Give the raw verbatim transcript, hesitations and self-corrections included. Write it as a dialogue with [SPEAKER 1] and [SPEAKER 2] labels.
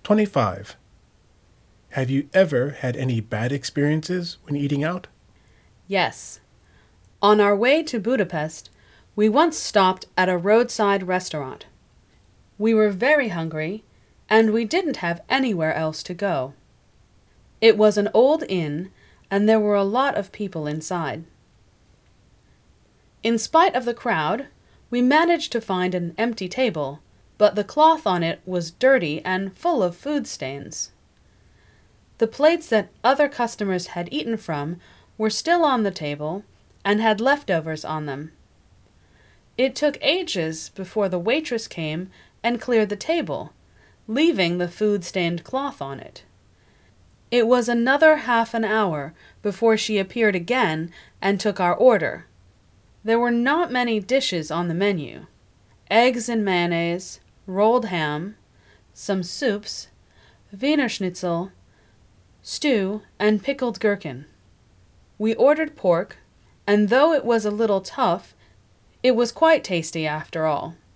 [SPEAKER 1] twenty-five. Have you ever had any bad experiences when eating out?
[SPEAKER 2] Yes. On our way to Budapest, we once stopped at a roadside restaurant. We were very hungry, and we didn't have anywhere else to go. It was an old inn, and there were a lot of people inside. In spite of the crowd, we managed to find an empty table, but the cloth on it was dirty and full of food stains. The plates that other customers had eaten from were still on the table and had leftovers on them. It took ages before the waitress came and cleared the table, leaving the food-stained cloth on it. It was another half an hour before she appeared again and took our order. There were not many dishes on the menu: eggs and mayonnaise, rolled ham, some soups, Wiener Schnitzel, stew, and pickled gherkin. We ordered pork, and though it was a little tough, it was quite tasty after all.